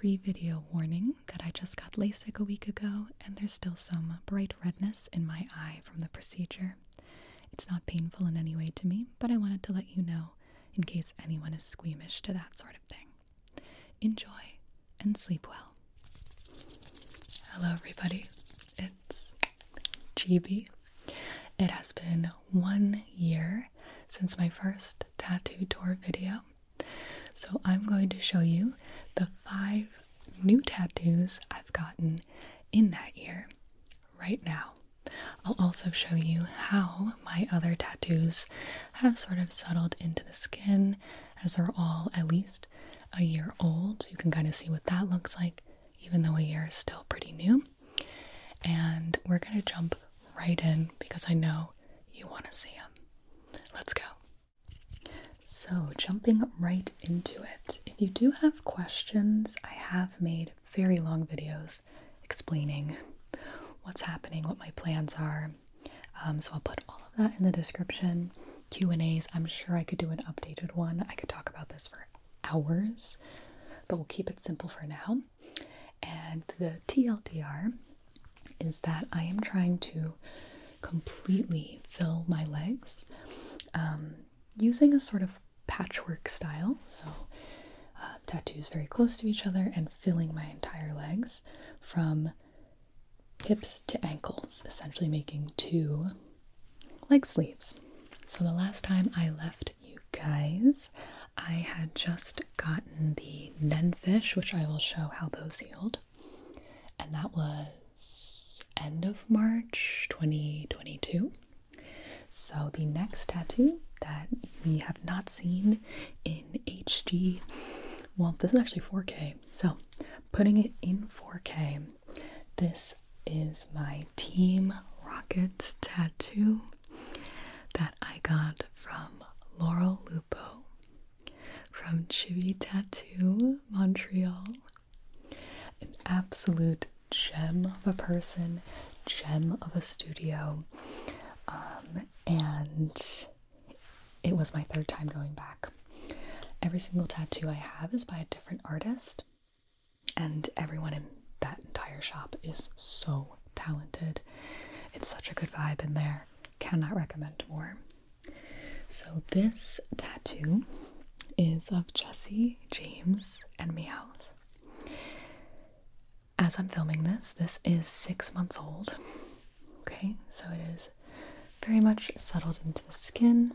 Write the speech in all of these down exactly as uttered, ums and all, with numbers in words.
pre-video warning that I just got LASIK a week ago and there's still some bright redness in my eye from the procedure. It's not painful in any way to me, but I wanted to let you know in case anyone is squeamish to that sort of thing. Enjoy and sleep well. Hello everybody, it's G B. It has been one year since my first tattoo tour video, so I'm going to show you the five new tattoos I've gotten in that year right now. I'll also show you how my other tattoos have sort of settled into the skin, as they're all at least a year old, so you can kind of see what that looks like, even though a year is still pretty new. And we're going to jump right in because I know you want to see them. Let's go. So, jumping right into it. If you do have questions, I have made very long videos explaining what's happening, what my plans are. Um, so I'll put all of that in the description. Q and A's, I'm sure I could do an updated one. I could talk about this for hours, but we'll keep it simple for now. And the T L D R is that I am trying to completely fill my legs um, using a sort of patchwork style. So uh, tattoos very close to each other and filling my entire legs from hips to ankles, essentially making two leg sleeves. So the last time I left you guys, I had just gotten the Nenfish, which I will show how those healed, and that was end of March twenty twenty-two. So the next tattoo that we have not seen in H D, well, this is actually four K, so putting it in four K, this is my Team Rocket tattoo that I got from Laurel Lupo from Chibi Tattoo Montreal. An absolute gem of a person, gem of a studio, um, and it was my third time going back. Every single tattoo I have is by a different artist, and everyone in that entire shop is so talented. It's such a good vibe in there. Cannot recommend more. So this tattoo is of Jesse, James, and Meowth. As I'm filming this, this is six months old. Okay, so it is very much settled into the skin,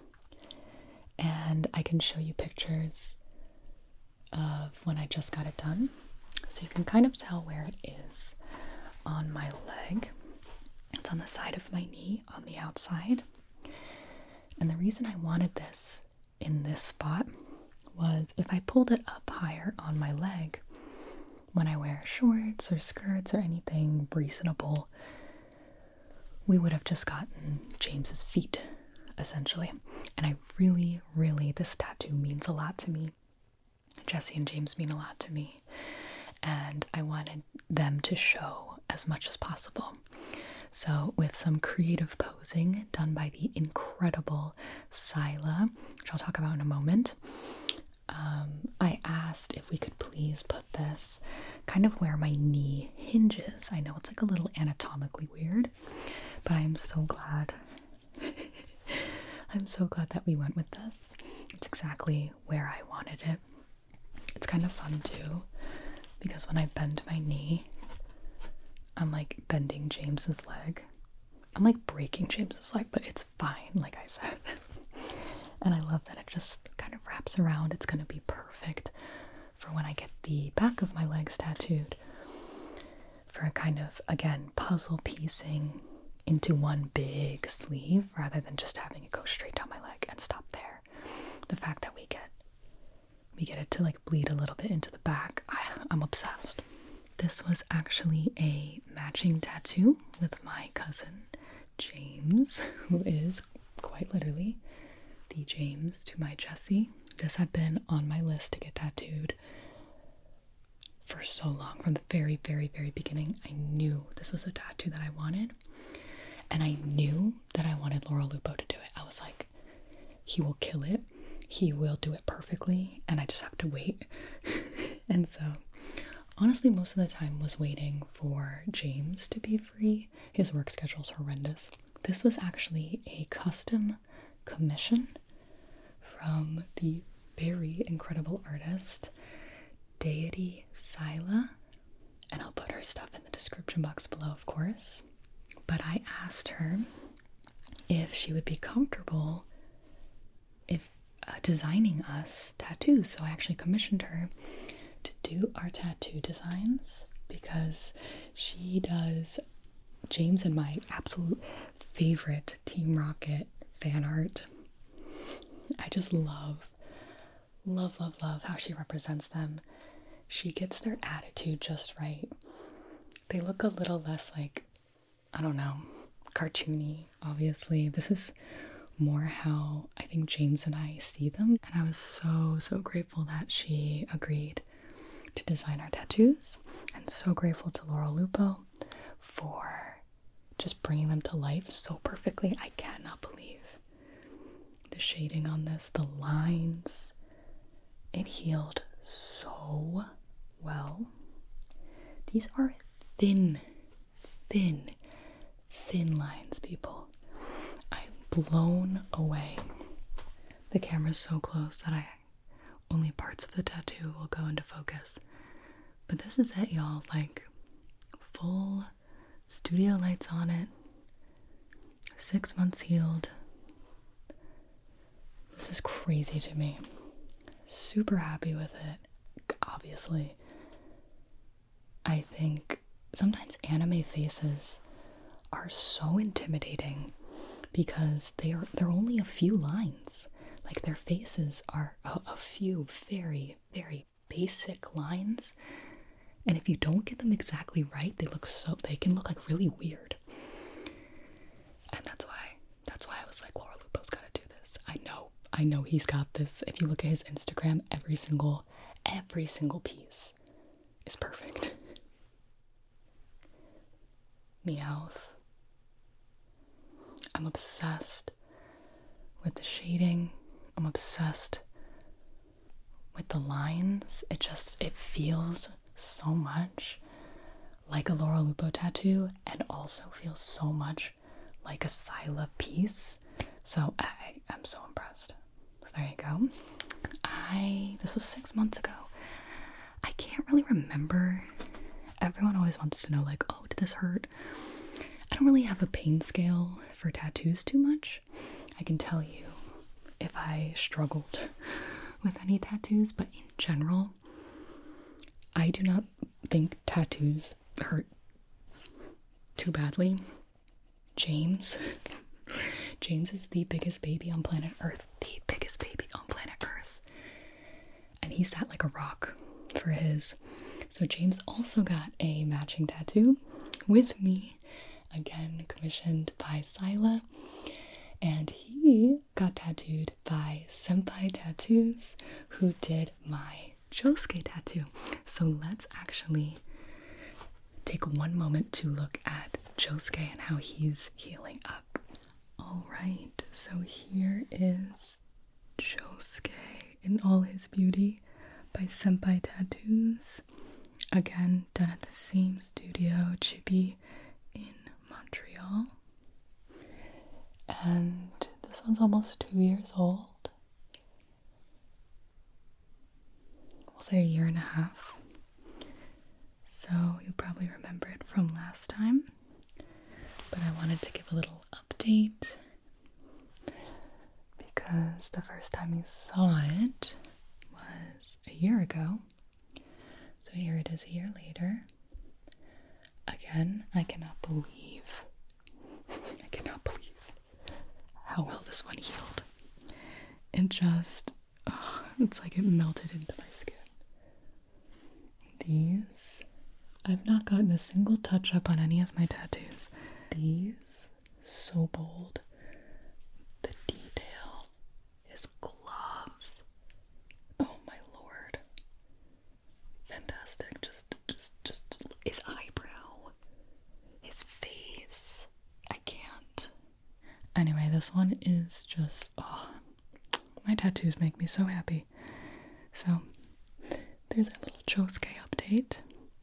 and I can show you pictures of when I just got it done, so you can kind of tell where it is on my leg. It's on the side of my knee on the outside, and the reason I wanted this in this spot was if I pulled it up higher on my leg when I wear shorts or skirts or anything reasonable, we would have just gotten James's feet, essentially. And I really, really, this tattoo means a lot to me. Jesse and James mean a lot to me, and I wanted them to show as much as possible. So with some creative posing done by the incredible Sila, which I'll talk about in a moment, um, I asked if we could please put this kind of where my knee hinges. I know it's like a little anatomically weird, but I am so glad. I'm so glad that we went with this. It's exactly where I wanted it. It's kind of fun too, because when I bend my knee, I'm like bending James's leg. I'm like breaking James's leg, but it's fine, like I said. And I love that it just kind of wraps around. It's going to be perfect for when I get the back of my legs tattooed, for a kind of, again, puzzle piecing into one big sleeve rather than just having it go straight down my leg and stop there. The fact that we get we get it to like bleed a little bit into the back, I, I'm obsessed. This was actually a matching tattoo with my cousin James, who is quite literally the James to my Jesse. This had been on my list to get tattooed for so long. From the very, very, very beginning, I knew this was a tattoo that I wanted. And I knew that I wanted Laurel Lupo to do it. I was like, he will kill it. He will do it perfectly. And I just have to wait. And so honestly most of the time was waiting for James to be free. His work schedule's horrendous. This was actually a custom commission from the very incredible artist Deity Sila, and I'll put her stuff in the description box below, of course. But I asked her if she would be comfortable if uh, designing us tattoos. So I actually commissioned her to do our tattoo designs because she does James and my absolute favorite Team Rocket fan art. I just love, love, love, love how she represents them. She gets their attitude just right. They look a little less like, I don't know, cartoony, obviously. This is more how I think James and I see them. And I was so, so grateful that she agreed to design our tattoos. And so grateful to Laura Lupo for just bringing them to life so perfectly. I cannot believe the shading on this, the lines. It healed so well. These are thin, thin, thin lines, people. I'm blown away. The camera's so close that I only parts of the tattoo will go into focus. But this is it, y'all. Like, full studio lights on it. Six months healed. This is crazy to me. Super happy with it. Obviously, I think sometimes anime faces are so intimidating because they are they're only a few lines. Like, their faces are a, a few very, very basic lines, and if you don't get them exactly right, they look so they can look like really weird. And that's why that's why I was like, Laura Lupo's gotta do this. I know. I know he's got this. If you look at his Instagram, every single, every single piece is perfect. Meowth. I'm obsessed with the shading. I'm obsessed with the lines. It just, it feels so much like a Laura Lupo tattoo and also feels so much like a Sila piece. So I, I'm so impressed. There you go. I, this was six months ago. I can't really remember. Everyone always wants to know, like, oh, did this hurt? I don't really have a pain scale for tattoos too much. I can tell you if I struggled with any tattoos, but in general, I do not think tattoos hurt too badly. James. James is the biggest baby on planet Earth. The biggest baby on planet Earth. And he sat like a rock for his. So James also got a matching tattoo with me. Again, commissioned by Sila. And he got tattooed by Senpai Tattoos, who did my Josuke tattoo. So let's actually take one moment to look at Josuke and how he's healing up. Alright, so here is Josuke in all his beauty by Senpai Tattoos. Again, done at the same studio, Chibi, in Montreal. And this one's almost two years old. We'll say a year and a half. So you'll probably remember it from last time. But I wanted to give a little update because the first time you saw it was a year ago. So here it is a year later. Again, I cannot believe, I cannot believe how well this one healed. It just, oh, it's like it melted into my skin. These, I've not gotten a single touch up on any of my tattoos. These, so bold. The detail, his glove. Oh my lord. Fantastic. Just, just, just, his eyebrow. His face. I can't. Anyway, this one is just, oh, my tattoos make me so happy. So, there's a little Josuke update.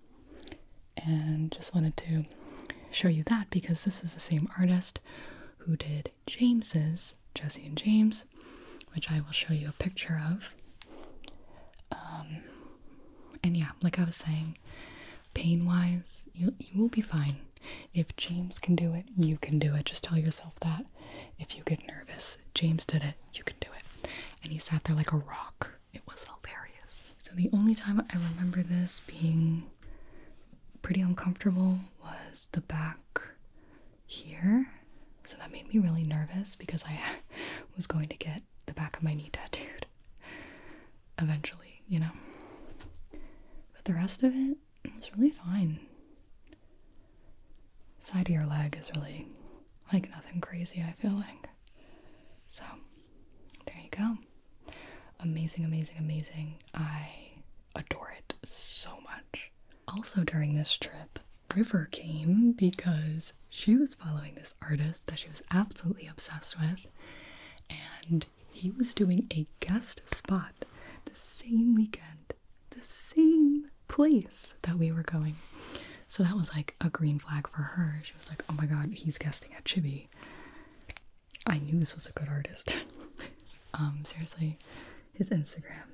and just wanted to show you that because this is the same artist who did James's, Jesse and James, which I will show you a picture of. Um, and yeah, like I was saying, pain-wise, you, you will be fine. If James can do it, you can do it. Just tell yourself that. If you get nervous, James did it, you can do it. And he sat there like a rock. It was hilarious. So the only time I remember this being pretty uncomfortable was the back here. So that made me really nervous because I was going to get the back of my knee tattooed eventually, you know. But the rest of it was really fine. Side of your leg is really like nothing crazy, I feel like. So there you go. Amazing, amazing, amazing. I adore it so much. Also during this trip, River came because she was following this artist that she was absolutely obsessed with, and he was doing a guest spot the same weekend, the same place that we were going. So that was like a green flag for her. She was like, oh my god, he's guesting at Chibi. I knew this was a good artist. um, seriously, his Instagram,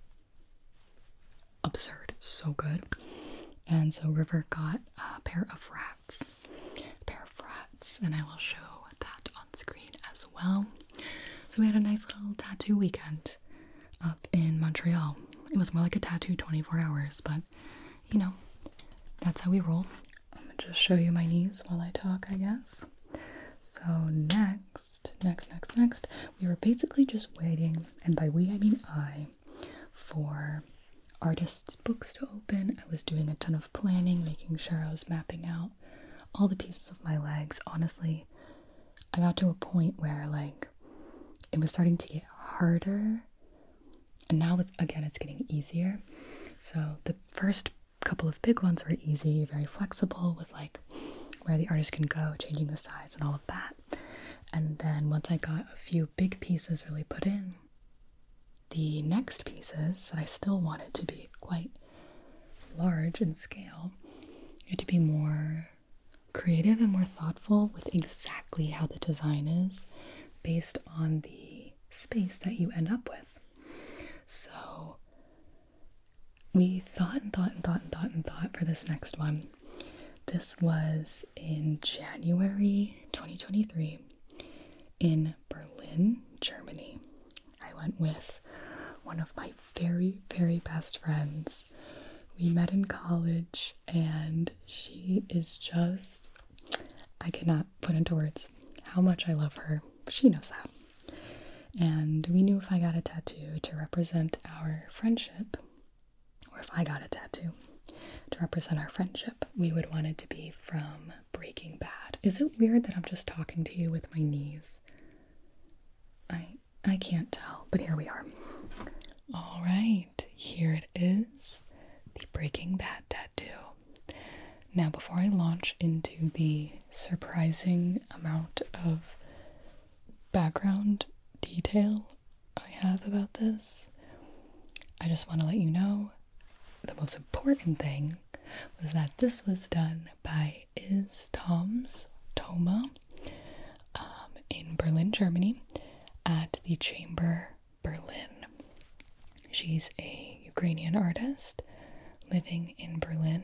absurd, so good. And so River got a pair of rats, a pair of rats, and I will show that on screen as well. So we had a nice little tattoo weekend up in Montreal. It was more like a tattoo twenty-four hours, but you know, that's how we roll. I'm gonna just show you my knees while I talk, I guess. So next, next, next, next, we were basically just waiting, and by we I mean I, for artists' books to open. I was doing a ton of planning, making sure I was mapping out all the pieces of my legs. Honestly, I got to a point where like it was starting to get harder, and now it's, again it's getting easier. So the first couple of big ones were easy, very flexible with like where the artist can go, changing the size and all of that. And then once I got a few big pieces really put in, the next pieces that I still wanted to be quite large in scale, you had to be more creative and more thoughtful with exactly how the design is based on the space that you end up with. So we thought and thought and thought and thought and thought for this next one. This was in January twenty twenty-three in Berlin, Germany. I went with one of my very, very best friends. We met in college, and she is just, I cannot put into words how much I love her. She knows that. And we knew if I got a tattoo to represent our friendship, or if I got a tattoo to represent our friendship, we would want it to be from Breaking Bad. Is it weird that I'm just talking to you with my knees? I I can't tell, but here we are. All right, here it is, the Breaking Bad tattoo. Now, before I launch into the surprising amount of background detail I have about this, I just want to let you know the most important thing was that this was done by Is Toms Toma um, in Berlin, Germany, at the Chamber Berlin. She's a Ukrainian artist living in Berlin,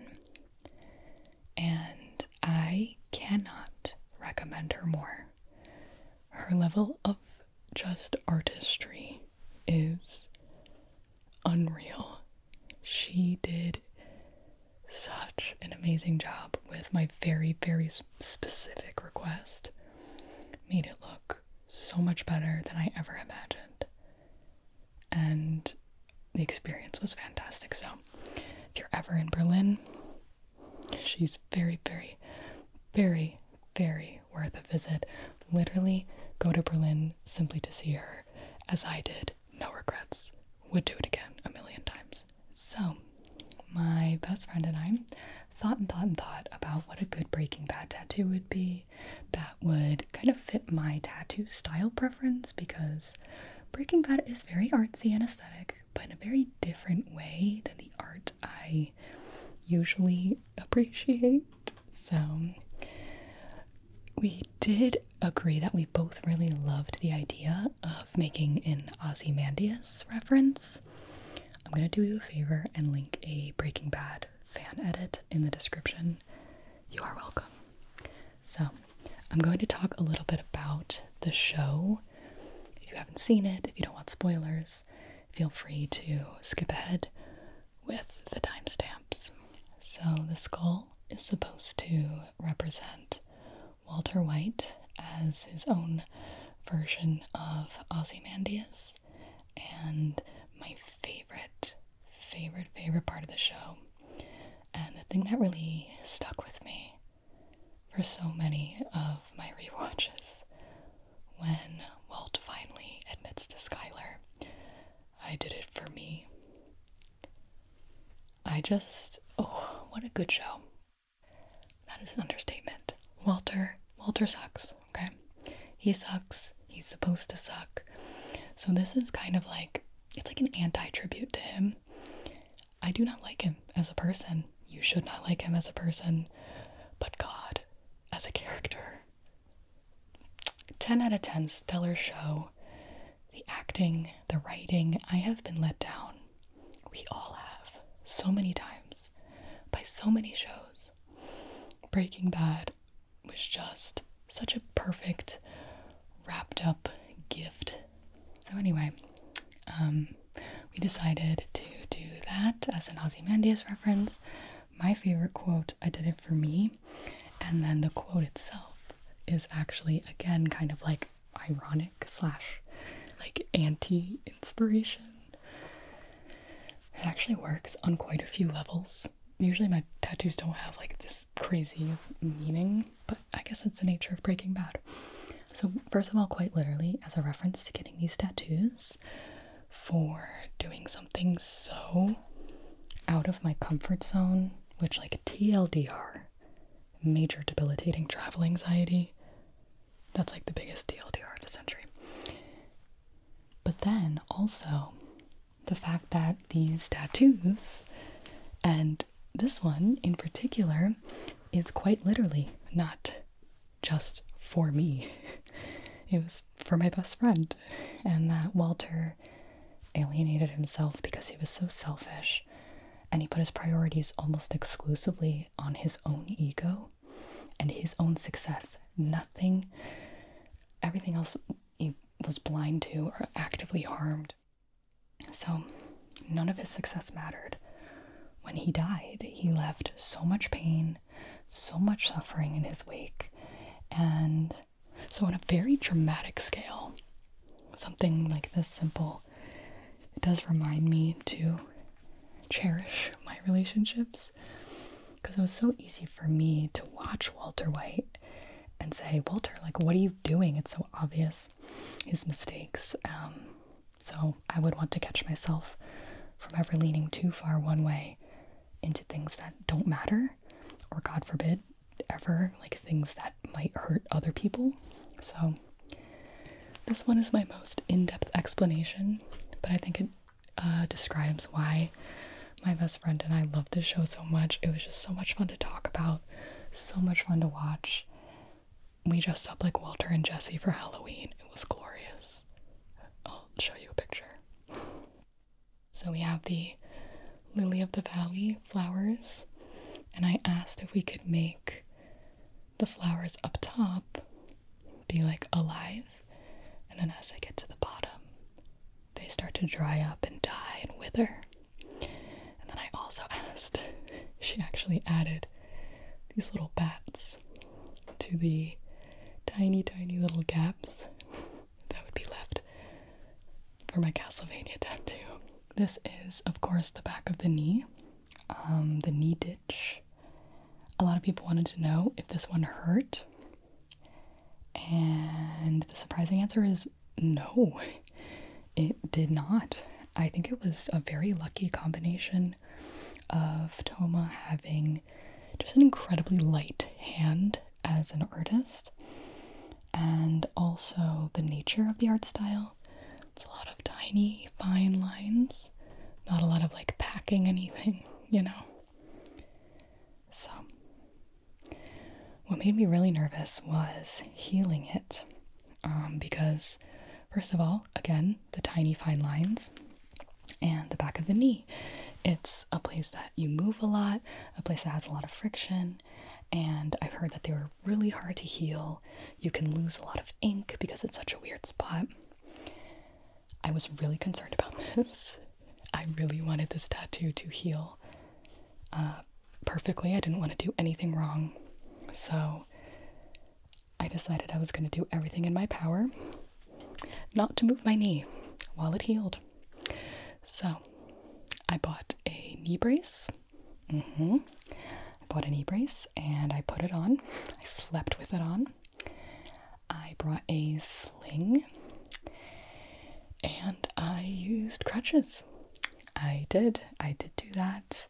and I cannot recommend her more. Her level of just artistry is unreal. She did such an amazing job with my very, very specific request. Made it look so much better than I ever imagined. And the experience was fantastic. So if you're ever in Berlin, she's very, very, very, very worth a visit. Literally go to Berlin simply to see her, as I did. No regrets. Would do it again a million times. So my best friend and I thought and thought and thought about what a good Breaking Bad tattoo would be that would kind of fit my tattoo style preference, because Breaking Bad is very artsy and aesthetic, but in a very different way than the art I usually appreciate. So we did agree that we both really loved the idea of making an Ozymandias reference. I'm going to do you a favor and link a Breaking Bad fan edit in the description. You are welcome. So I'm going to talk a little bit about the show. If you haven't seen it, if you don't want spoilers, feel free to skip ahead with the timestamps. So the skull is supposed to represent Walter White as his own version of Ozymandias, and my favorite, favorite, favorite part of the show, and the thing that really stuck with me for so many of my rewatches, when Walt finally admits to Skylar, "I did it for me." I just, oh, what a good show. That is an understatement. Walter, Walter sucks, okay? He sucks. He's supposed to suck. So this is kind of like, it's like an anti-tribute to him. I do not like him as a person. You should not like him as a person. But God, as a character. ten out of ten, stellar show. The acting, the writing, I have been let down. We all have. So many times. By so many shows. Breaking Bad was just such a perfect, wrapped up gift. So anyway, um, we decided to do that as an Ozymandias reference. My favorite quote, "I did it for me," and then the quote itself is actually, again, kind of like ironic slash like anti-inspiration. It actually works on quite a few levels. Usually my tattoos don't have like this crazy meaning, but I guess it's the nature of Breaking Bad. So first of all, quite literally, as a reference to getting these tattoos for doing something so out of my comfort zone, which, like, T L D R, major debilitating travel anxiety. That's like the biggest T L D R of the century. But then also the fact that these tattoos, and this one in particular, is quite literally not just for me. It was for my best friend, and that Walter alienated himself because he was so selfish, and he put his priorities almost exclusively on his own ego and his own success. Nothing, everything else he was blind to or actively harmed. So none of his success mattered. When he died, he left so much pain, so much suffering in his wake. And so on a very dramatic scale, something like this simple, it does remind me to cherish my relationships, because it was so easy for me to watch Walter White and say, "Walter, like, what are you doing? It's so obvious, his mistakes." Um, so I would want to catch myself from ever leaning too far one way into things that don't matter, or God forbid, ever like things that might hurt other people. So this one is my most in-depth explanation, but I think it uh, describes why my best friend and I love this show so much. It was just so much fun to talk about, so much fun to watch. We dressed up like Walter and Jesse for Halloween. It was glorious. I'll show you a picture. So we have the Lily of the Valley flowers, and I asked if we could make the flowers up top be like alive, and then as they get to the bottom, they start to dry up and die and wither. And then I also asked, she actually added these little bats to the tiny, tiny little gaps that would be left for my Castlevania tattoo. This is, of course, the back of the knee, um, the knee ditch. A lot of people wanted to know if this one hurt, and the surprising answer is no, it did not. I think it was a very lucky combination of Toma having just an incredibly light hand as an artist, and also the nature of the art style. It's a lot of tiny, fine lines, not a lot of like packing anything, you know. made me really nervous was healing it. Um, because, first of all, again, the tiny fine lines and the back of the knee. It's a place that you move a lot, a place that has a lot of friction, and I've heard that they were really hard to heal. You can lose a lot of ink because it's such a weird spot. I was really concerned about this. I really wanted this tattoo to heal uh, perfectly. I didn't want to do anything wrong. So I decided I was going to do everything in my power not to move my knee while it healed. So I bought a knee brace. Mm-hmm. I bought a knee brace and I put it on. I slept with it on. I brought a sling and I used crutches. I did. I did do that.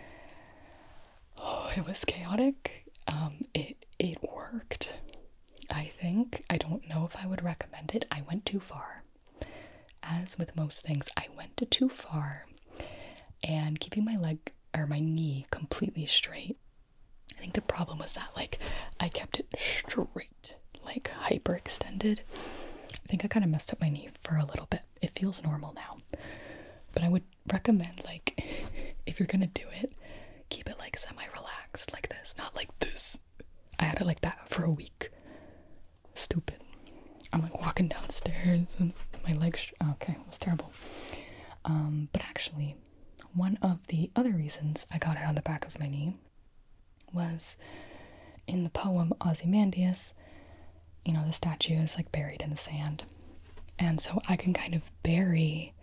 Oh, it was chaotic. Um, it it worked. I think. I don't know if I would recommend it. I went too far. As with most things, I went too far. And keeping my leg or my knee completely straight. I think the problem was that, like, I kept it straight, like hyperextended. I think I kind of messed up my knee for a little bit. It feels normal now. But I would recommend, like, if you're gonna do it, keep it like semi-relaxed, like this, not like this. I had it like that for a week. Stupid. I'm like walking downstairs and my legs, okay, it was terrible. Um, but actually, one of the other reasons I got it on the back of my knee was in the poem Ozymandias. You know, the statue is like buried in the sand. And so I can kind of bury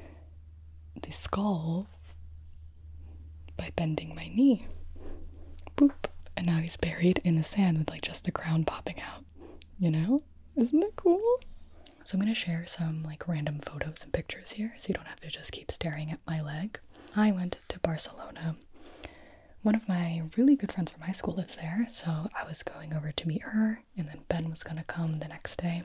the skull by bending my knee. Boop. And now he's buried in the sand with like just the crown popping out. You know? Isn't that cool? So I'm going to share some like random photos and pictures here so you don't have to just keep staring at my leg. I went to Barcelona. One of my really good friends from high school lives there, so I was going over to meet her, and then Ben was going to come the next day.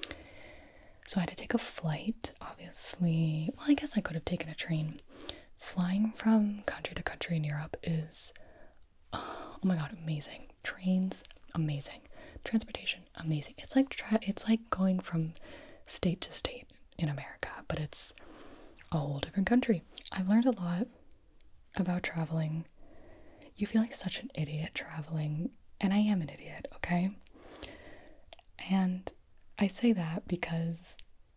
So I had to take a flight, obviously. Well, I guess I could have taken a train. Flying from country to country in Europe is, oh my god, amazing. Trains, amazing. Transportation, amazing. It's like tra- it's like going from state to state in America, but it's a whole different country. I've learned a lot about traveling. You feel like such an idiot traveling, and I am an idiot, okay? And I say that because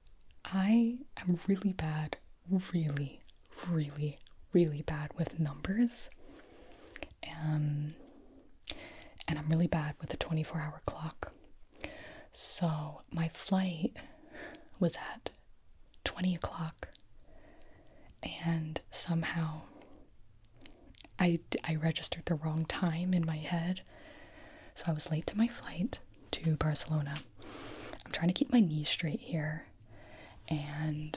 I am really bad, really, really, really bad with numbers. Um, and I'm really bad with the twenty-four hour clock. So my flight was at twenty o'clock, and somehow I, I registered the wrong time in my head. So I was late to my flight to Barcelona. I'm trying to keep my knee straight here, and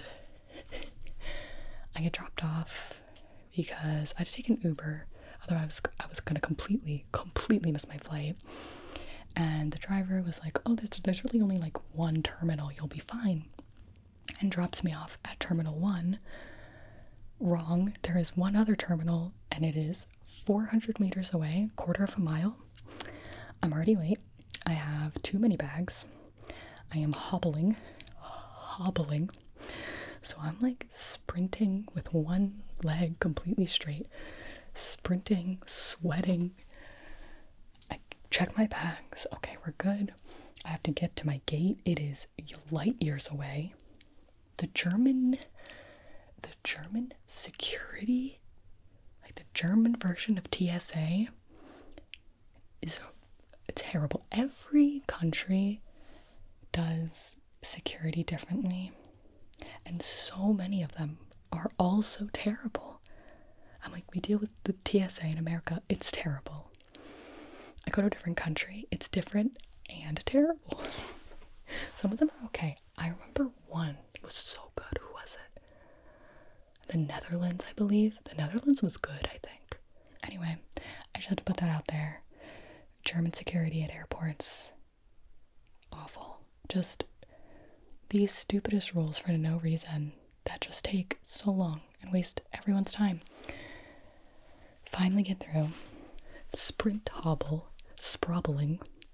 I get dropped off because I had to take an Uber. Otherwise, I was, I was gonna completely, completely miss my flight. And the driver was like, oh, there's, there's really only like one terminal, you'll be fine. And drops me off at Terminal one. Wrong, there is one other terminal, and it is four hundred meters away, quarter of a mile. I'm already late. I have too many bags. I am hobbling, hobbling. So I'm like sprinting with one leg completely straight, sprinting, sweating. I check my bags. Okay, we're good. I have to get to my gate. It is light years away. The German, the German security, like the German version of T S A, is terrible. Every country does security differently, and so many of them are also terrible. I'm like, we deal with the T S A in America, it's terrible. I go to a different country, it's different and terrible. Some of them are okay. I remember one was so good. Who was it? The Netherlands, I believe. The Netherlands was good, I think. Anyway, I just had to put that out there. German security at airports, awful. Just these stupidest rules for no reason that just take so long and waste everyone's time. Finally get through. Sprint hobble, sprobbling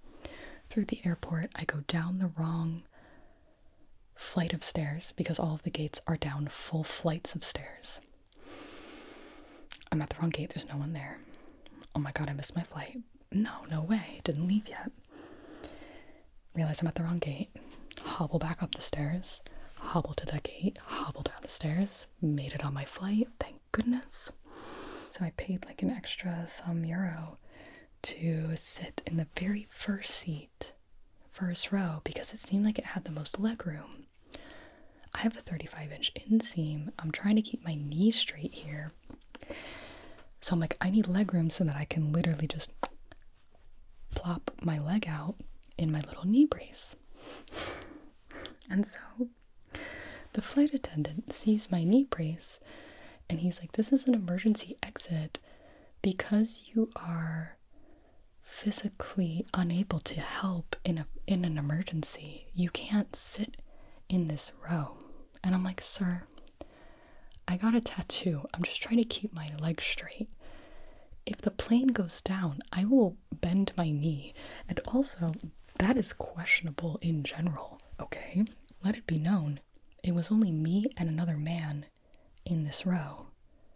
through the airport. I go down the wrong flight of stairs because all of the gates are down full flights of stairs. I'm at the wrong gate. There's no one there. Oh my god, I missed my flight. No, no way. It didn't leave yet. Realize I'm at the wrong gate. Hobble back up the stairs. Hobble to that gate. Hobble down the stairs. Made it on my flight. Thank goodness. So I paid like an extra some euro to sit in the very first seat, first row, because it seemed like it had the most leg room. I have a thirty-five inch inseam. I'm trying to keep my knee straight here. So I'm like, I need leg room so that I can literally just plop my leg out in my little knee brace. And so the flight attendant sees my knee brace and he's like, this is an emergency exit. Because you are physically unable to help in a in an emergency, you can't sit in this row. And I'm like, sir, I got a tattoo. I'm just trying to keep my legs straight. If the plane goes down, I will bend my knee. And also, that is questionable in general, okay? Let it be known, it was only me and another man in this row.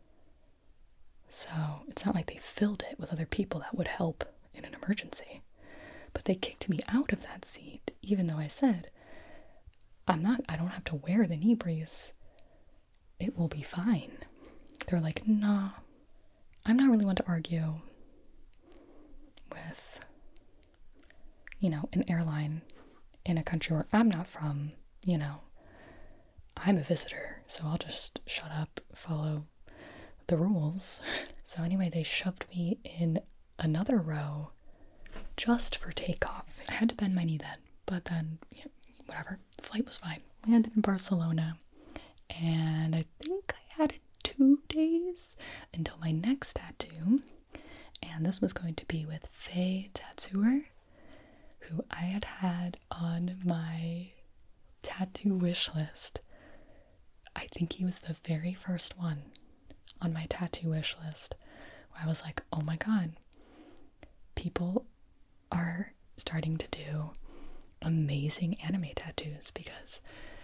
So it's not like they filled it with other people that would help in an emergency. But they kicked me out of that seat, even though I said, I'm not, I don't have to wear the knee brace. It will be fine. They're like, nah, I'm not really one to argue with, you know, an airline in a country where I'm not from, you know. I'm a visitor, so I'll just shut up, follow the rules. So anyway, they shoved me in another row just for takeoff. I had to bend my knee then, but then, yeah, whatever, the flight was fine. Landed in Barcelona, and I think I had two days until my next tattoo, and this was going to be with Faye Tattooer, who I had had on my tattoo wish list. I think he was the very first one on my tattoo wish list, where I was like, oh my god, people are starting to do amazing anime tattoos, because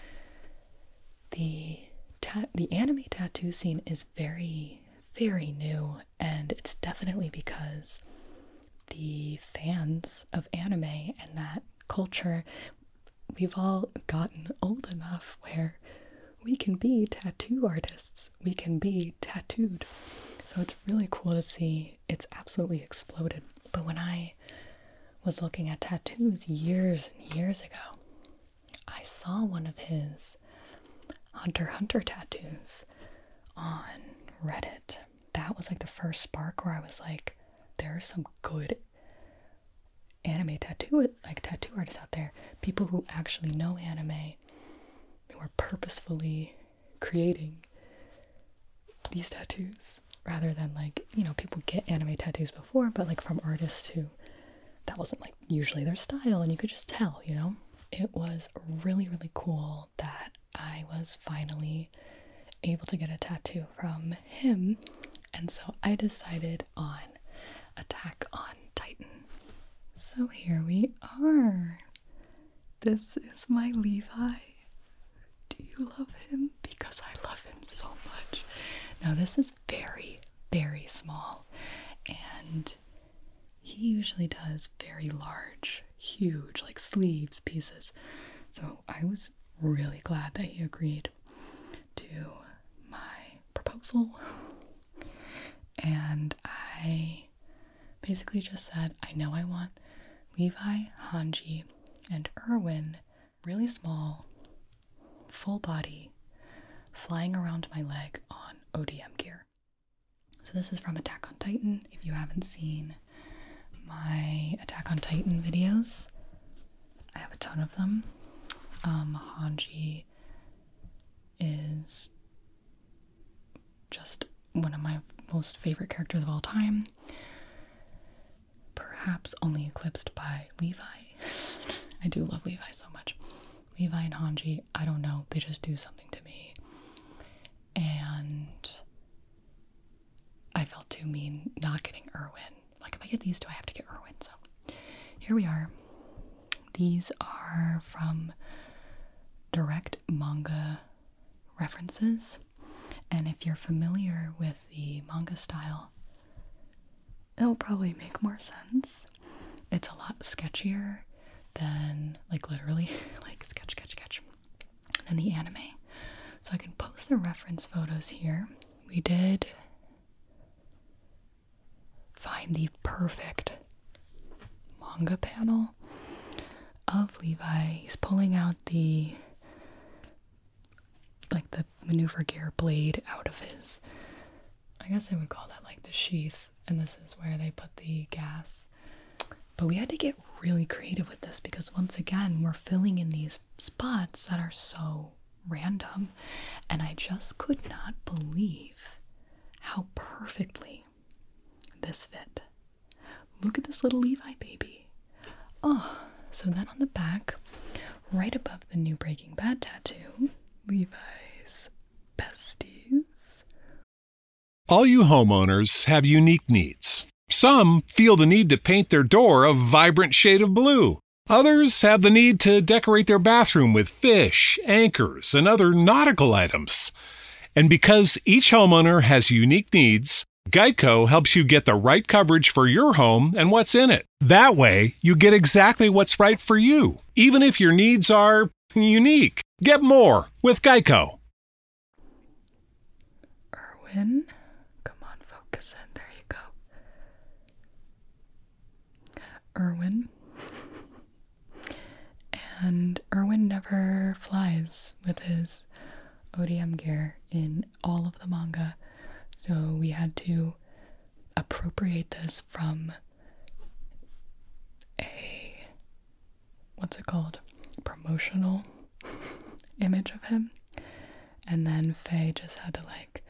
the ta- the anime tattoo scene is very, very new, and it's definitely because the fans of anime and that culture, we've all gotten old enough where we can be tattoo artists, we can be tattooed. So it's really cool to see. It's absolutely exploded. But when I was looking at tattoos years and years ago, I saw one of his Hunter x Hunter tattoos on Reddit. That was like the first spark where I was like, there are some good anime tattoo like tattoo artists out there, people who actually know anime, who are purposefully creating these tattoos, rather than like, you know, people get anime tattoos before, but like from artists who that wasn't like usually their style, and you could just tell, you know. It was really, really cool that I was finally able to get a tattoo from him, and so I decided on Attack on Titan. So here we are. This is my Levi. Do you love him? Because I love him so much. Now this is very, very small, and he usually does very large, huge, like sleeves pieces. So I was really glad that he agreed to my proposal. And I basically just said, I know I want Levi, Hanji, and Erwin, really small, full body, flying around my leg on O D M gear. So this is from Attack on Titan. If you haven't seen my Attack on Titan videos, I have a ton of them. Um, Hanji is just one of my most favorite characters of all time. Perhaps only eclipsed by Levi. I do love Levi so much. Levi and Hanji, I don't know, they just do something to me. And I felt too mean not getting Erwin. Like, if I get these two, I have to get Erwin. So here we are. These are from direct manga references. And if you're familiar with the manga style, it'll probably make more sense. It's a lot sketchier than, like literally, like sketch, sketch, sketch, than the anime. So I can post the reference photos here. We did find the perfect manga panel of Levi. He's pulling out the, like the maneuver gear blade out of his, I guess I would call that like the sheath, and this is where they put the gas. But we had to get really creative with this because once again, we're filling in these spots that are so random, and I just could not believe how perfectly this fit. Look at this little Levi baby. Oh, so then on the back, right above the new Breaking Bad tattoo, Levi's besties. All you homeowners have unique needs. Some feel the need to paint their door a vibrant shade of blue. Others have the need to decorate their bathroom with fish, anchors, and other nautical items. And because each homeowner has unique needs, Geico helps you get the right coverage for your home and what's in it. That way, you get exactly what's right for you, even if your needs are unique. Get more with Geico. Erwin, come on, focus in. There you go. Erwin. And Erwin never flies with his O D M gear in all of the manga. So we had to appropriate this from a, what's it called? Promotional image of him. And then Faye just had to like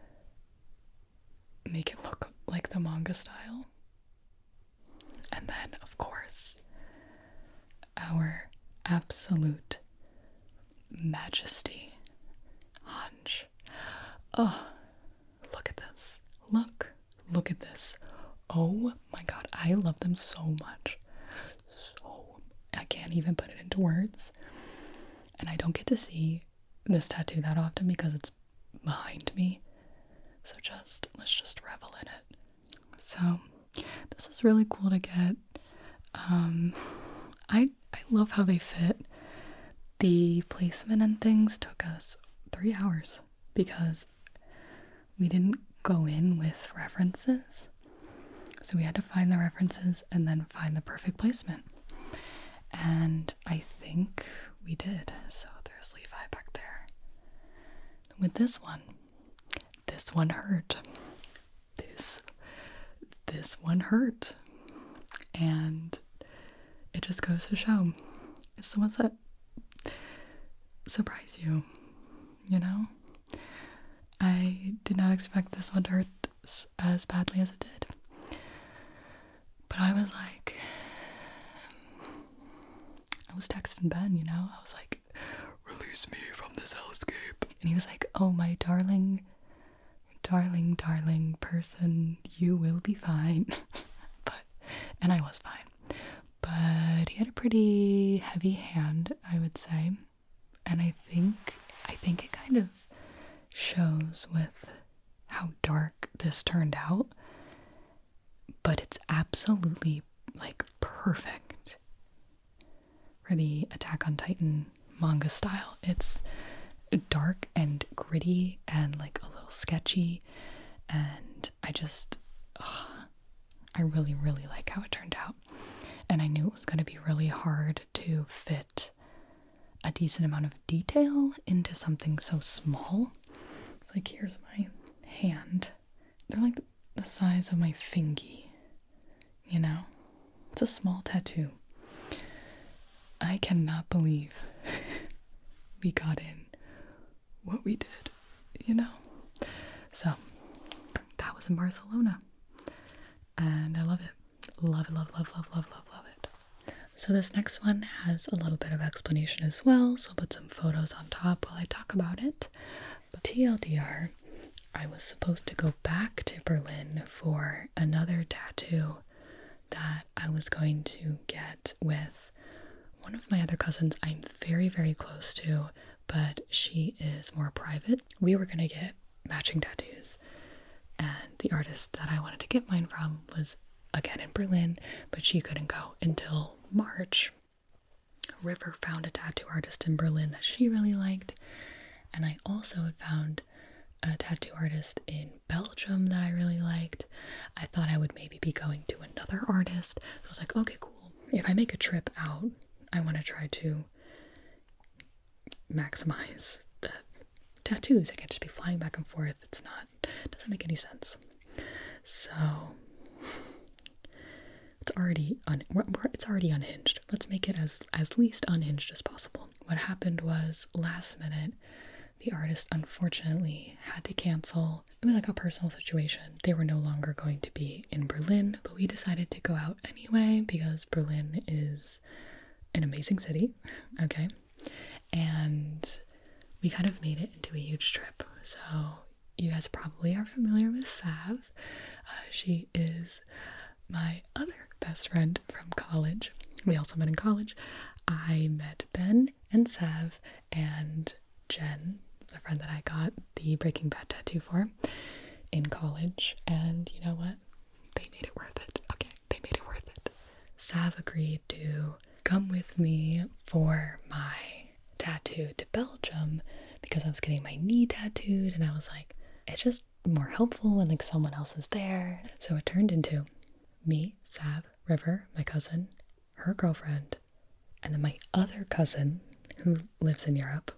make it look like the manga style. And then, of course, our absolute majesty, Hange. Oh, look at this. Look. Look at this. Oh my god, I love them so much. So, I can't even put it into words. And I don't get to see this tattoo that often because it's behind me. So just, let's just revel in it. So, this is really cool to get. Um, I, I love how they fit. The placement and things took us three hours because we didn't go in with references. So we had to find the references and then find the perfect placement. And I think we did. So there's Levi back there. With this one, this one hurt. This, this one hurt. And it just goes to show, it's the ones that surprise you, you know? I did not expect this one to hurt as badly as it did. But I was like, I was texting Ben, you know? I was like, release me from this hellscape. And he was like, oh, my darling, darling, darling person, you will be fine. But, and I was fine. But he had a pretty heavy hand, I would say. And I think, I think it kind of shows with how dark this turned out, but it's absolutely like perfect for the Attack on Titan manga style. It's dark and gritty and like a little sketchy, and I just oh, I really really like how it turned out. And I knew it was going to be really hard to fit a decent amount of detail into something so small. It's like, here's my hand. They're like the size of my fingy, you know? It's a small tattoo. I cannot believe we got in what we did, you know? So, that was in Barcelona. And I love it. Love it, love, love, love, love, love, love it. So this next one has a little bit of explanation as well, so I'll put some photos on top while I talk about it. But T L D R, I was supposed to go back to Berlin for another tattoo that I was going to get with One of my other cousins I'm very, very close to, but she is more private. We were gonna get matching tattoos, and the artist that I wanted to get mine from was again in Berlin, but she couldn't go until March. River found a tattoo artist in Berlin that she really liked, and I also had found a tattoo artist in Belgium that I really liked. I thought I would maybe be going to another artist, so I was like, okay, cool. If I make a trip out, I want to try to maximize the tattoos. I can't just be flying back and forth. It's not, it doesn't make any sense. So it's already un, we're, we're, it's already unhinged. Let's make it as as least unhinged as possible. What happened was, last minute, the artist unfortunately had to cancel. It was like a personal situation. They were no longer going to be in Berlin, but we decided to go out anyway because Berlin is an amazing city, okay? And we kind of made it into a huge trip. So you guys probably are familiar with Sav. Uh, she is my other best friend from college. We also met in college. I met Ben and Sav and Jen, the friend that I got the Breaking Bad tattoo for, in college. And you know what? They made it worth it. Okay, they made it worth it. Sav agreed to come with me for my tattoo to Belgium because I was getting my knee tattooed, and I was like, it's just more helpful when like someone else is there. So it turned into me, Sav, River, my cousin, her girlfriend, and then my other cousin who lives in Europe,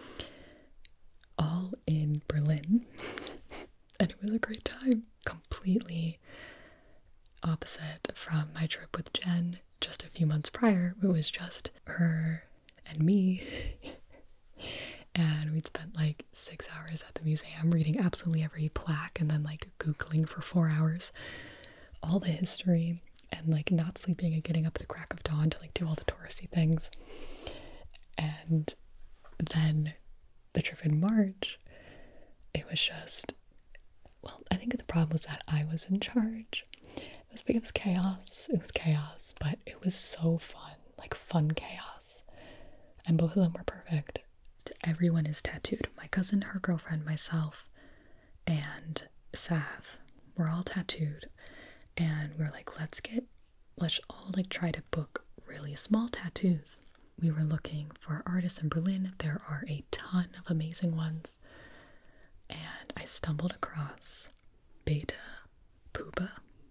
all in Berlin. And it was a great time. Completely opposite from my trip with Jen just a few months prior. It was just her and me. And we'd spent like six hours at the museum reading absolutely every plaque and then like Googling for four hours all the history, and like not sleeping and getting up at the crack of dawn to like do all the touristy things. And then the trip in March, it was just, well, I think the problem was that I was in charge. It was it was chaos. It was chaos, but it was so fun, like fun chaos. And both of them were perfect. Everyone is tattooed. My cousin, her girlfriend, myself, and Sav. We're all tattooed. And we're like, let's get, let's all like try to book really small tattoos. We were looking for artists in Berlin. There are a ton of amazing ones. And I stumbled across Beta Pupa.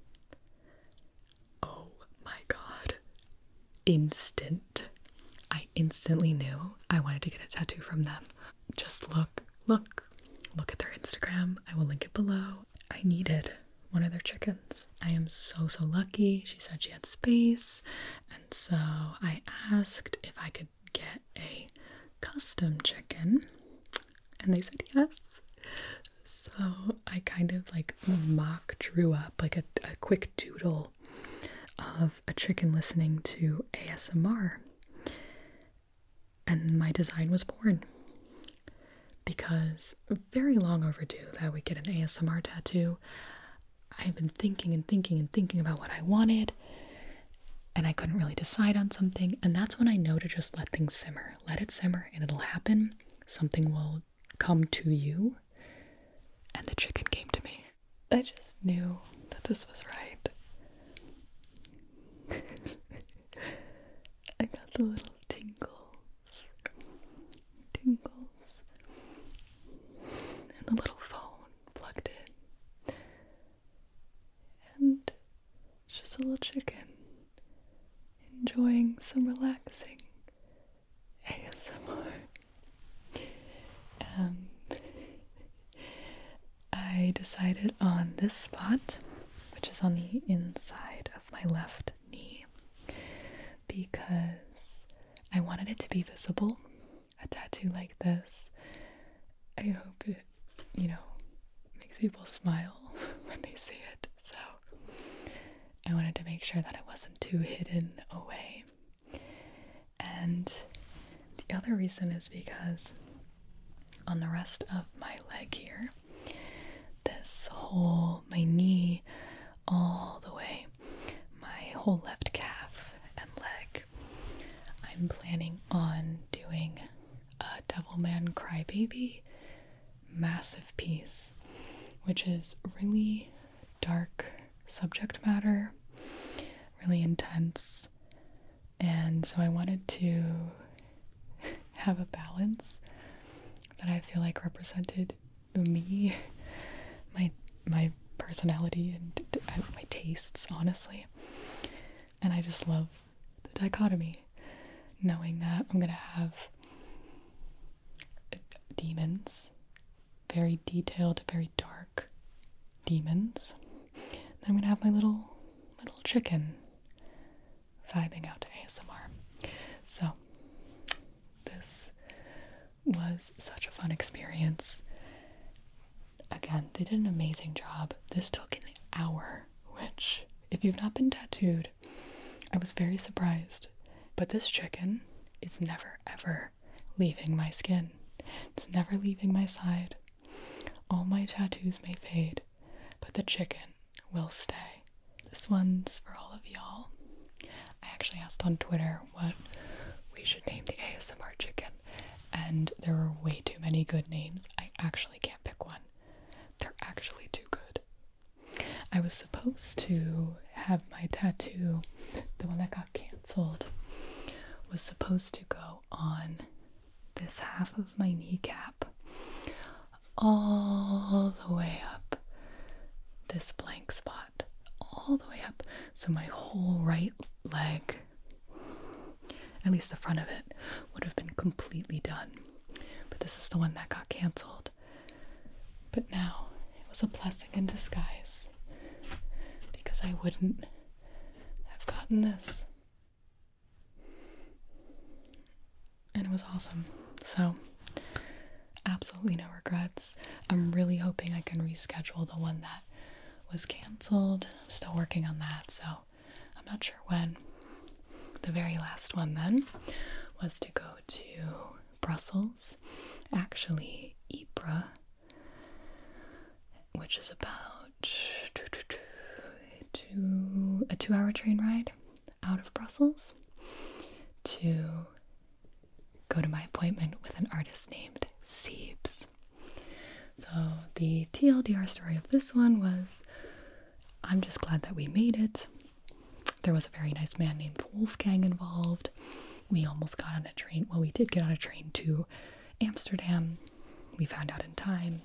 Oh my god. Instant. I instantly knew I wanted to get a tattoo from them. Just look, look, look at their Instagram. I will link it below. I needed one of their chickens. I am so, so lucky. She said she had space. And so I asked if I could get a custom chicken. And they said yes. So I kind of like mock drew up like a, a quick doodle of a chicken listening to A S M R. And my design was born. Because very long overdue that we get an A S M R tattoo. I've been thinking and thinking and thinking about what I wanted, and I couldn't really decide on something. And that's when I know to just let things simmer. Let it simmer and it'll happen. Something will come to you. And the chicken came to me. I just knew that this was right. I got the little tingles. Tingles. And the little phone plugged in. And it's just a little chicken enjoying some relaxing A S M R. Um, I decided on this spot, which is on the inside of my left knee, because I wanted it to be visible. A tattoo like this, I hope it, you know, makes people smile when they see it. So I wanted to make sure that it wasn't too hidden away. And the other reason is because on the rest of my leg here, this whole, my knee, all the way, my whole left calf and leg, I I'm planning on doing a Devilman Crybaby massive piece, which is really dark subject matter, really intense, and so I wanted to have a balance that I feel like represented me, my my personality, and uh, my tastes, honestly. And I just love the dichotomy, knowing that I'm gonna have demons, very detailed, very dark demons. Then I'm gonna have my little my little chicken vibing out to A S M R. So this was such a fun experience. Again, they did an amazing job. This took an hour, which, if you've not been tattooed, I was very surprised. But this chicken is never ever leaving my skin. It's never leaving my side. All my tattoos may fade, but the chicken will stay. This one's for all of y'all. I actually asked on Twitter what we should name the A S M R chicken, and there were way too many good names. I actually can't pick one. They're actually too good. I was supposed to have my tattoo, the one that got canceled, was supposed to go on this half of my kneecap all the way up this blank spot, all the way up, so my whole right leg, at least the front of it, would have been completely done. But this is the one that got canceled. But now it was a blessing in disguise, because I wouldn't have gotten this, and it was awesome. So absolutely no regrets. I'm really hoping I can reschedule the one that was canceled. I'm still working on that, so I'm not sure when. The very last one then was to go to Brussels, actually Ypres, which is about two, a two-hour train ride out of Brussels, to go to my appointment with an artist named Siebes. So the T L D R story of this one was, I'm just glad that we made it. There was a very nice man named Wolfgang involved. We almost got on a train. Well, we did get on a train to Amsterdam. We found out in time.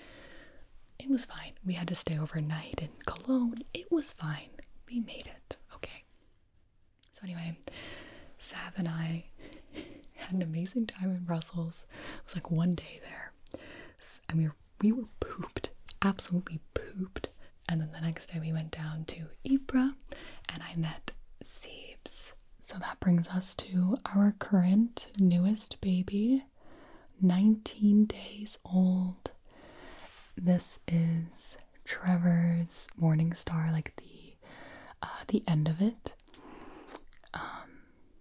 It was fine. We had to stay overnight in Cologne. It was fine. We made it. Okay. So anyway, Sav and I had an amazing time in Brussels. It was like one day there. I mean, we were pooped. Absolutely pooped. And then the next day we went down to Ypres and I met Siebes. So that brings us to our current newest baby, nineteen days old. This is Trevor's Morning Star, like the uh, the end of it, um,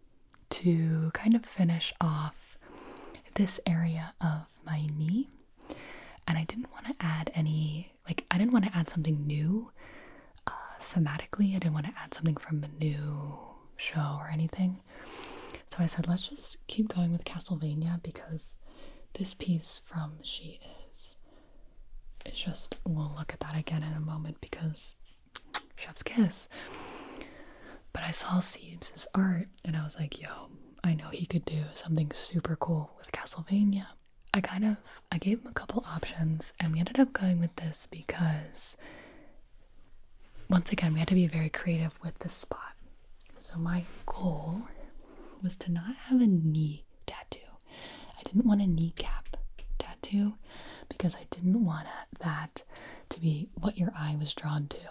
to kind of finish off this area of my knee. And I didn't want to add any, like, I didn't want to add something new uh, thematically. I didn't want to add something from a new show or anything. So I said, let's just keep going with Castlevania, because this piece from She Is, it's just, we'll look at that again in a moment, because chef's kiss. But I saw Siebes' art and I was like, yo, I know he could do something super cool with Castlevania. I kind of, I gave him a couple options and we ended up going with this because, once again, we had to be very creative with this spot. So my goal was to not have a knee tattoo. I didn't want a kneecap tattoo because I didn't want that to be what your eye was drawn to.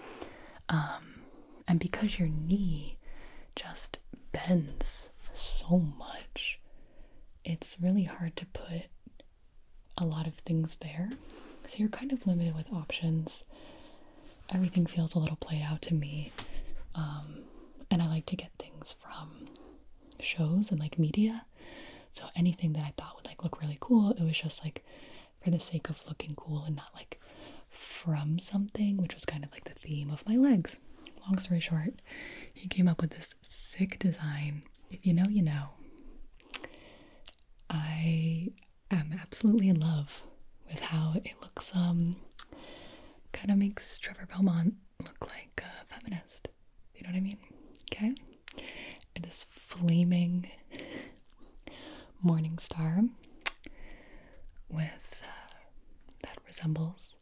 Um, and because your knee just bends so much, it's really hard to put a lot of things there. So you're kind of limited with options. Everything feels a little played out to me. Um, and I like to get things from shows and like media. So anything that I thought would like look really cool, it was just like for the sake of looking cool and not like from something, which was kind of like the theme of my legs. Long story short, he came up with this sick design. If you know, you know. I am absolutely in love with how it looks. Um, kind of makes Trevor Belmont look like a feminist. You know what I mean? Okay? It is flaming morning star with uh, that resembles.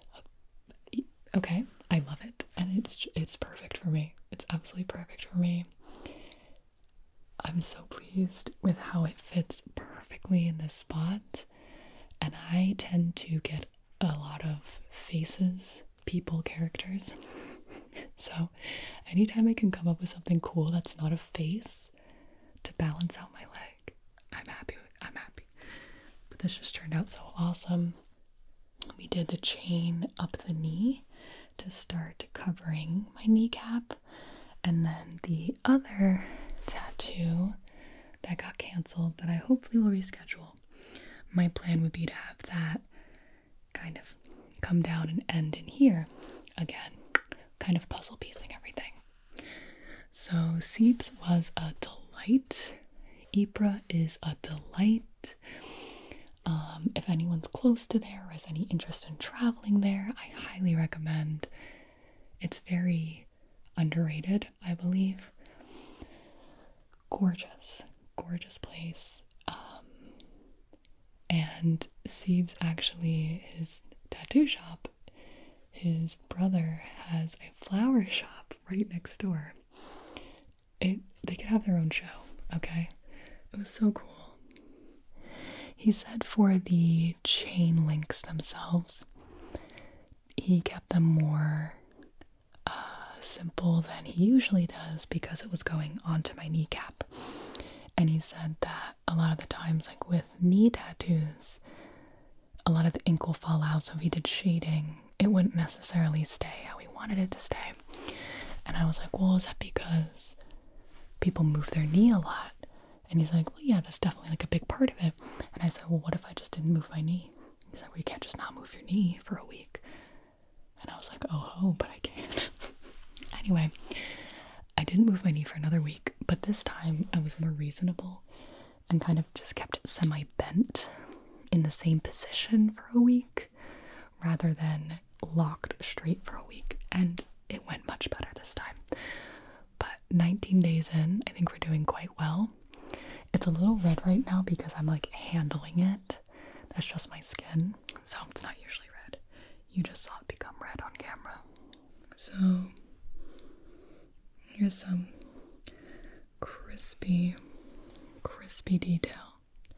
A, okay, I love it, and it's it's perfect for me. It's absolutely perfect for me. I'm so pleased with how it fits perfectly in this spot, and I tend to get a lot of faces, people, characters. So anytime I can come up with something cool that's not a face to balance out my leg, I'm happy with, I'm happy. But this just turned out so awesome. We did the chain up the knee to start covering my kneecap, and then the other tattoo that got canceled that I hopefully will reschedule. My plan would be to have that kind of come down and end in here again, kind of puzzle piecing everything. So Seeps was a delight. Ypres is a delight. Um, if anyone's close to there or has any interest in traveling there, I highly recommend. It's very underrated, I believe. Gorgeous, gorgeous place. Um, and Seeps actually, his tattoo shop, his brother has a flower shop right next door. It, they could have their own show, okay? It was so cool. He said for the chain links themselves, he kept them more uh, simple than he usually does because it was going onto my kneecap. And he said that a lot of the times, like with knee tattoos, a lot of the ink will fall out, so if he did shading, it wouldn't necessarily stay how he wanted it to stay. And I was like, well, is that because people move their knee a lot? And he's like, well, yeah, that's definitely like a big part of it. And I said, well, what if I just didn't move my knee? He's like, well, you can't just not move your knee for a week. And I was like, oh, oh, but I can't. Anyway, I didn't move my knee for another week, but this time I was more reasonable and kind of just kept it semi-bent in the same position for a week rather than locked straight for a week. And it went much better this time. But nineteen days in, I think we're doing quite well. It's a little red right now because I'm like handling it. That's just my skin, so it's not usually red. You just saw it become red on camera. So here's some crispy, crispy detail.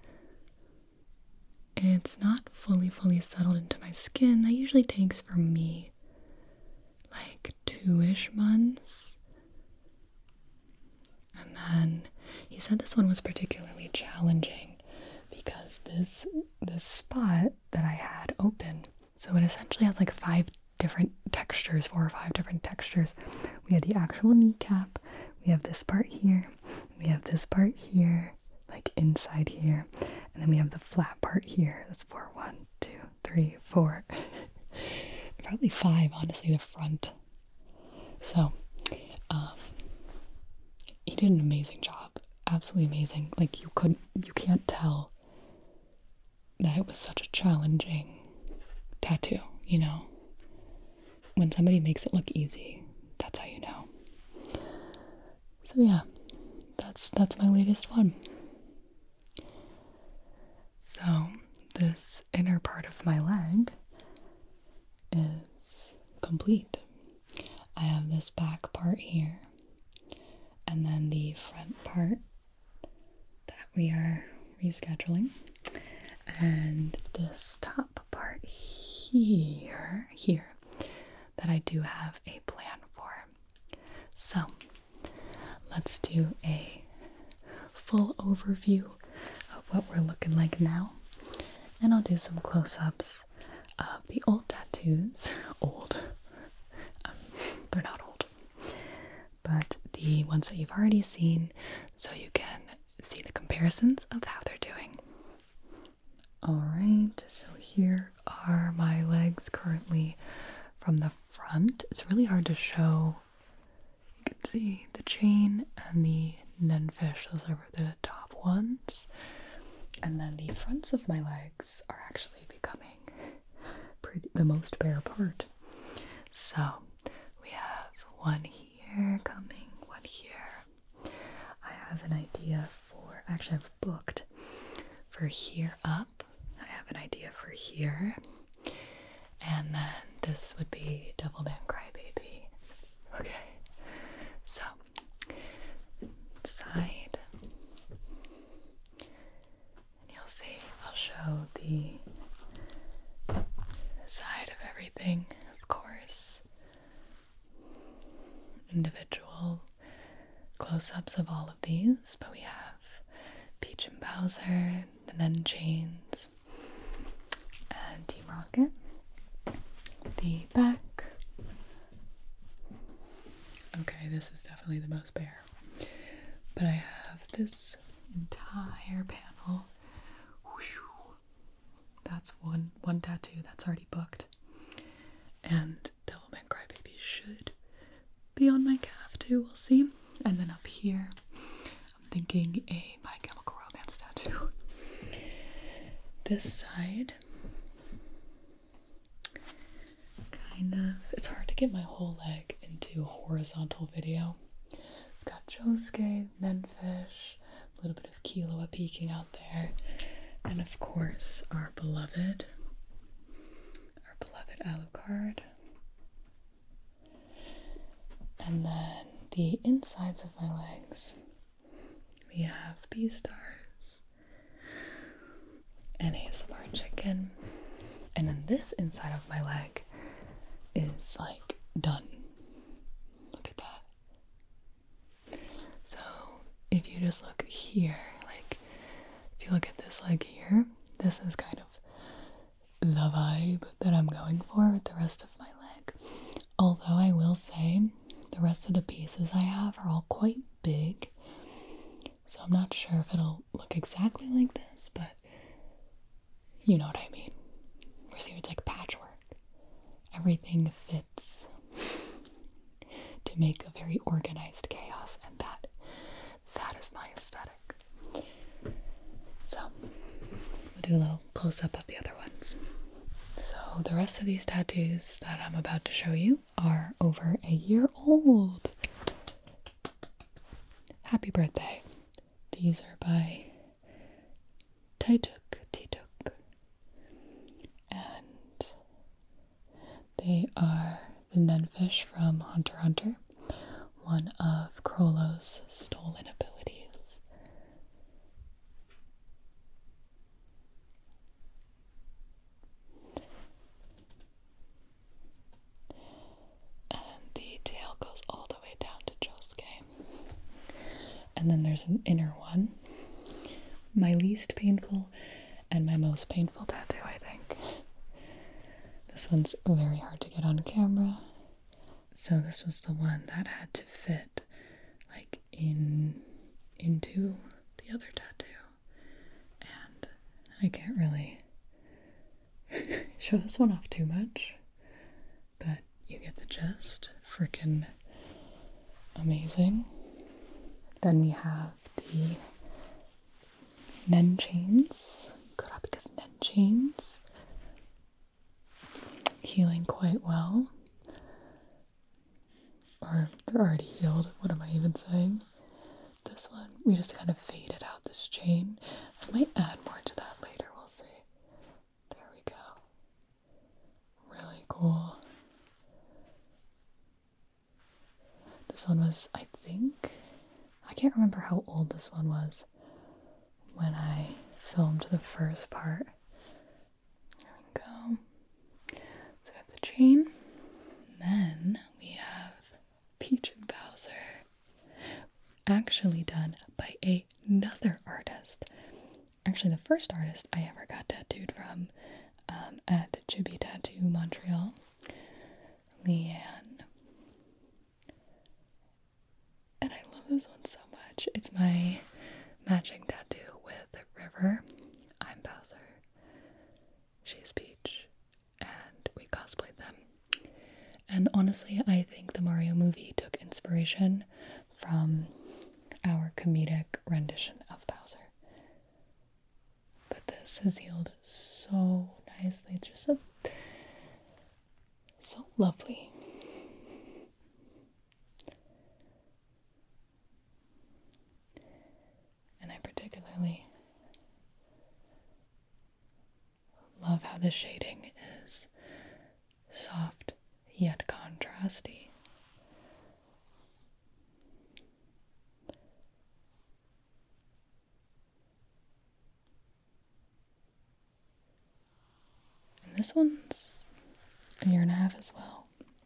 It's not fully, fully settled into my skin. That usually takes for me like two-ish months. And then he said this one was particularly challenging because this this spot that I had open, so it essentially has like five different textures, four or five different textures. We have the actual kneecap, we have this part here, we have this part here, like inside here, and then we have the flat part here. That's four, one, two, three, four. Probably five, honestly, the front. So, um, he did an amazing job. Absolutely amazing. Like you couldn't, you can't tell that it was such a challenging tattoo, you know? When somebody makes it look easy, that's how you know. So yeah, that's that's my latest one. So this inner part of my leg is complete. I have this back part here, and then the front part that we are rescheduling, and this top part here, here, that I do have a plan for. So let's do a full overview of what we're looking like now, and I'll do some close-ups of the old tattoos. Old. Um, they're not old. But the ones that you've already seen, so you can see the comparisons of how they're doing. Alright, so here are my legs currently from the front. It's really hard to show. You can see the chain and the nenfish, those are the top ones. And then the fronts of my legs are actually becoming pretty, the most bare part. So we have one here coming, one here. I have an idea for, actually I've booked for here up. I have an idea for here. And then this would be Devilman Crybaby. Okay, so side. And you'll see, I'll show the side of everything, of course. Individual close-ups of all of these, but we have Peach and Bowser, the Nunchains, and Team Rocket. The back. Okay, this is definitely the most bare. But I have this entire panel. That's one one tattoo that's already booked. And Devilman Crybaby should be on my calf too, we'll see. And then up here, I'm thinking a My Chemical Romance tattoo. This side, kind of, it's hard to get my whole leg into a horizontal video. I've got Josuke, Nenfish, a little bit of Killua peeking out there, and of course our beloved, our beloved Alucard. And then the insides of my legs, we have Beastars and A S M R Chicken. And then this inside of my leg is like done. Look at that. So if you just look here, like if you look at this leg here, this is kind of the vibe that I'm going for with the rest of my leg. Although I will say the rest of the pieces I have are all quite big, so I'm not sure if it'll look exactly like this, but you know what I mean. We're seeing it's like patchwork. Everything fits to make a very organized chaos, and that that is my aesthetic. So we'll do a little close-up of the other ones. So the rest of these tattoos that I'm about to show you are over a year old. Happy birthday. These are by Taituk Tituk. And they are the Nenfish from Hunter x Hunter, one of Crollo's stolen abilities. And the tail goes all the way down to Josuke. And then there's an inner one. My least painful and my most painful tattoo, I think. This one's very hard to get on camera. So this was the one that had to fit like in into the other tattoo. And I can't really show this one off too much, but you get the gist. Freaking amazing. Then we have the Nunchains. Kurapika's Nunchains. Healing quite well. Or they're already healed. What am I even saying? This one, we just kind of faded out this chain. I might add more to that later. We'll see. There we go. Really cool. This one was, I think, I can't remember how old this one was when I filmed the first part. There we go. So we have the chain. Then we have Peach and Bowser, actually done by another artist. Actually, the first artist I ever got tattooed from um, at Chibi Tattoo Montreal, Leanne. And I love this one so much. It's my matching tattoo with River. I'm Bowser. She's Peach. And we cosplayed them. And honestly, I think the Mario movie took inspiration from our comedic rendition of Bowser. but this has healed so nicely. It's just so, so lovely. And I particularly love how the shading is soft yet contrasty. And this one's a year and a half as well.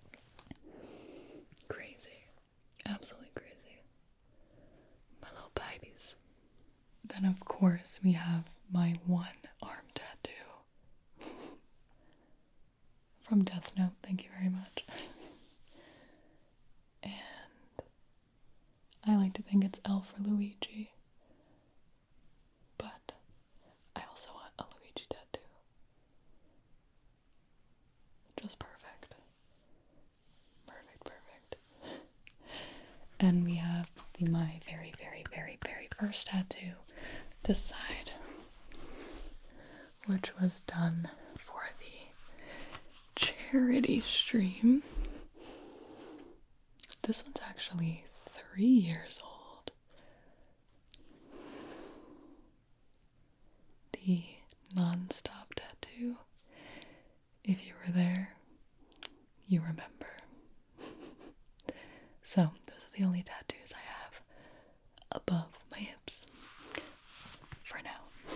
Crazy. Absolutely crazy. My little babies. Then, of course, we have my one arm tattoo. From Death Note, thank you very much. And I like to think it's L for Luigi. But I also want a Luigi tattoo. Just perfect. Perfect, perfect. And we have the my very, very, very, very first tattoo, this side, which was done for the charity stream. This one's actually three years old. The non-stop tattoo. If you were there, you remember. So, those are the only tattoos I have above my hips for now.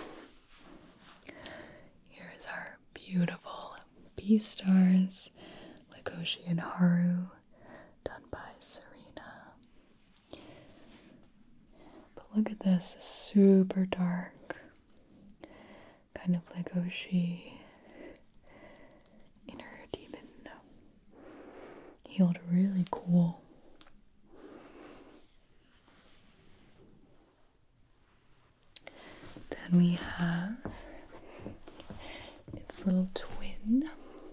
Here is our beautiful Beastars, Legoshi and Haru, done by Serena. But look at this, it's super dark, kind of Legoshi inner demon. Healed really cool. Then we have its little twin,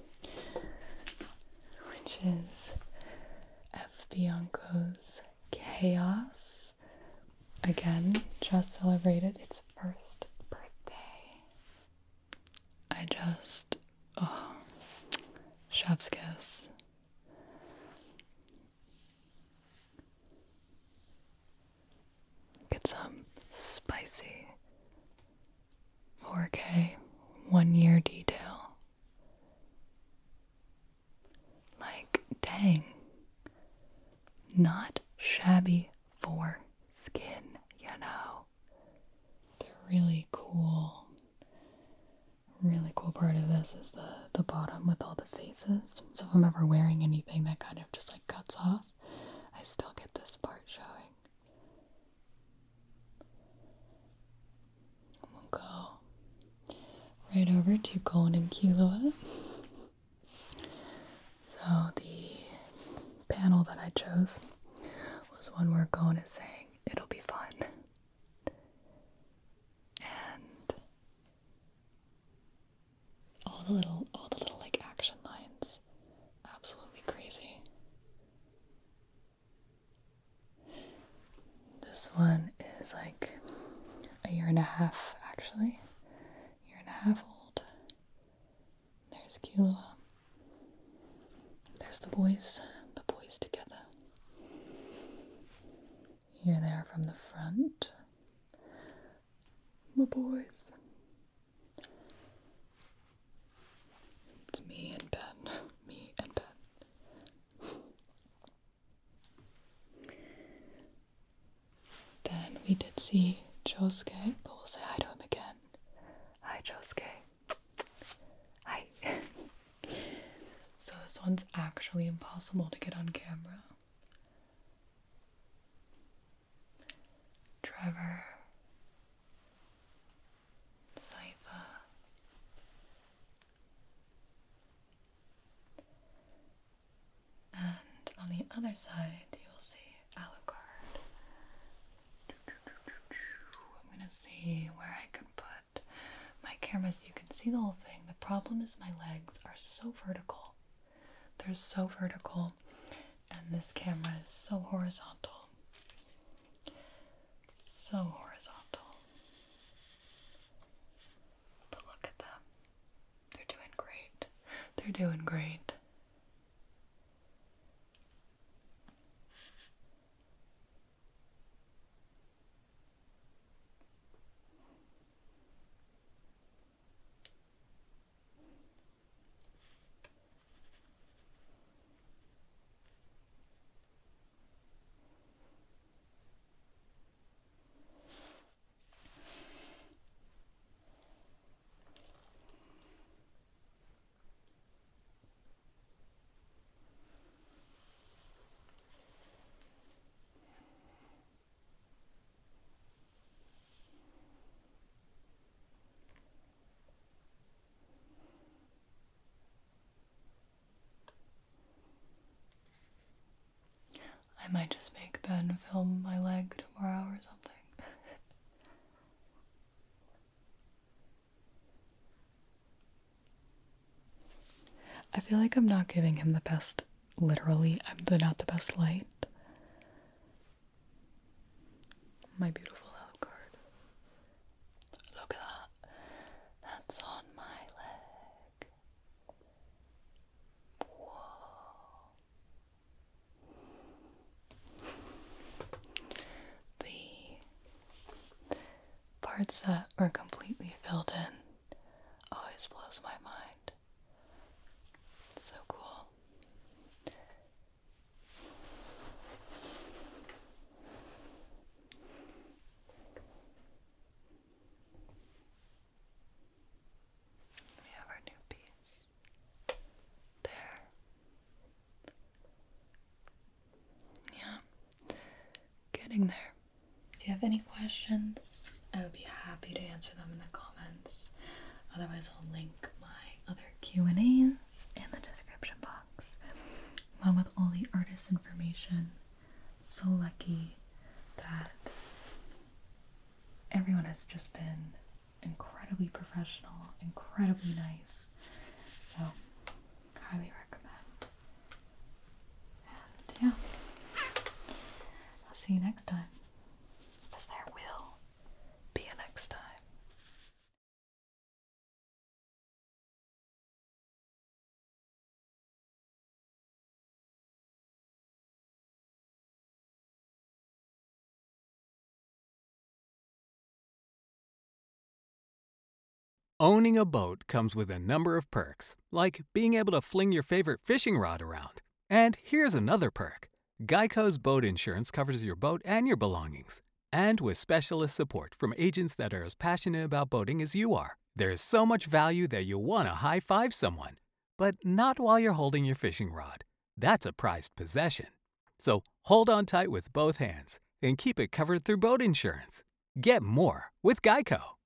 which is F. Bianco's Chaos. Again, just celebrated its first birthday. I just, oh, chef's kiss. Get some spicy four K one year detail. Like, dang. Not shabby for skin, you know. They're really cool. Really cool part of this is the, the bottom with all the faces. So if I'm ever wearing anything that kind of just like cuts off, I still get this part showing. We'll go right over to Golden Killua. So the panel that I chose was one where Gon is saying, "It'll be fun." And all the little, all the little like action lines, absolutely crazy. This one is like a year and a half, actually. Year and a half old. There's Killua. There's the boys, the boys together. Here they are from the front. My boys. It's me and Ben. Me and Ben. Then we did see Josuke, but we'll say hi to him again. Hi, Josuke. Hi. So this one's actually impossible to get on camera. Trevor. Saifa. And on the other side, you'll see Alucard. I'm gonna see where I can put my camera so you can see the whole thing. The problem is my legs are so vertical. They're so vertical, and this camera is so horizontal. So horizontal. doing great. I might just make Ben film my leg tomorrow or something. I feel like I'm not giving him the best, literally, I'm the not the best light. My beautiful Alucard. Look at that. That's on my leg. Whoa. The parts that are completely filled in always blows my mind. So cool. We have our new piece. There. Yeah. Getting there. If you have any questions, I would be happy to answer them in the comments. Otherwise, I'll link my other Q and A's in the description box, along with all the artist information. So lucky that everyone has just been incredibly professional, incredibly nice. So, highly recommend. And yeah, I'll see you next time. Because there will be a next time. Owning a boat comes with a number of perks, like being able to fling your favorite fishing rod around. And here's another perk. Geico's boat insurance covers your boat and your belongings. And with specialist support from agents that are as passionate about boating as you are, there's so much value that you'll want to high-five someone. But not while you're holding your fishing rod. That's a prized possession. So hold on tight with both hands and keep it covered through boat insurance. Get more with Geico.